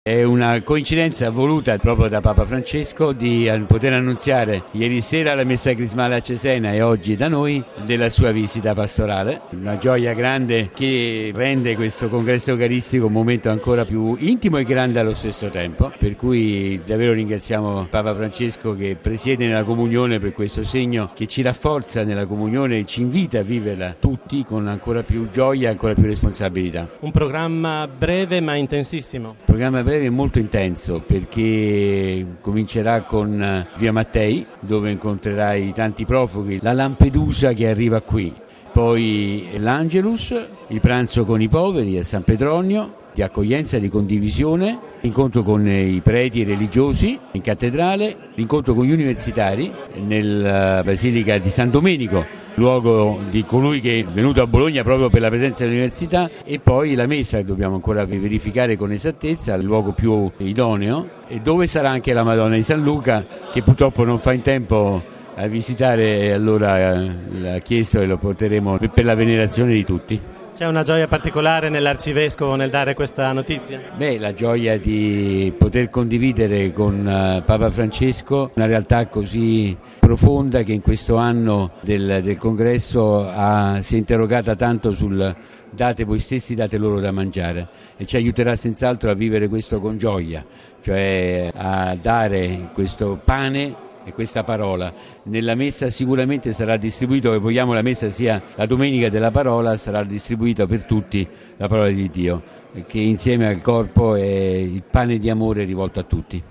È una coincidenza voluta proprio da Papa Francesco di poter annunziare ieri sera la messa crismale a Cesena e oggi da noi della sua visita pastorale. Una gioia grande che rende questo congresso eucaristico un momento ancora più intimo e grande allo stesso tempo, per cui davvero ringraziamo Papa Francesco che presiede nella comunione per questo segno che ci rafforza nella comunione e ci invita a viverla tutti con ancora più gioia e ancora più responsabilità. Un programma breve ma intensissimo. Programma breve e molto intenso, perché comincerà con Via Mattei, dove incontrerai tanti profughi, la Lampedusa che arriva qui, poi l'Angelus, il pranzo con i poveri a San Petronio, di accoglienza, di condivisione, l'incontro con i preti religiosi in cattedrale, l'incontro con gli universitari nella Basilica di San Domenico, luogo di colui che è venuto a Bologna proprio per la presenza dell'università, e poi la messa, dobbiamo ancora verificare con esattezza il luogo più idoneo, e dove sarà anche la Madonna di San Luca, che purtroppo non fa in tempo a visitare, e allora l'ha chiesto e lo porteremo per la venerazione di tutti. C'è una gioia particolare nell'Arcivescovo nel dare questa notizia? La gioia di poter condividere con Papa Francesco una realtà così profonda che in questo anno del congresso si è interrogata tanto sul date voi stessi, date loro da mangiare, e ci aiuterà senz'altro a vivere questo con gioia, cioè a dare questo pane e questa parola. Nella messa sicuramente sarà distribuito, che vogliamo la messa sia la domenica della parola, sarà distribuita per tutti la parola di Dio, che insieme al corpo è il pane di amore rivolto a tutti.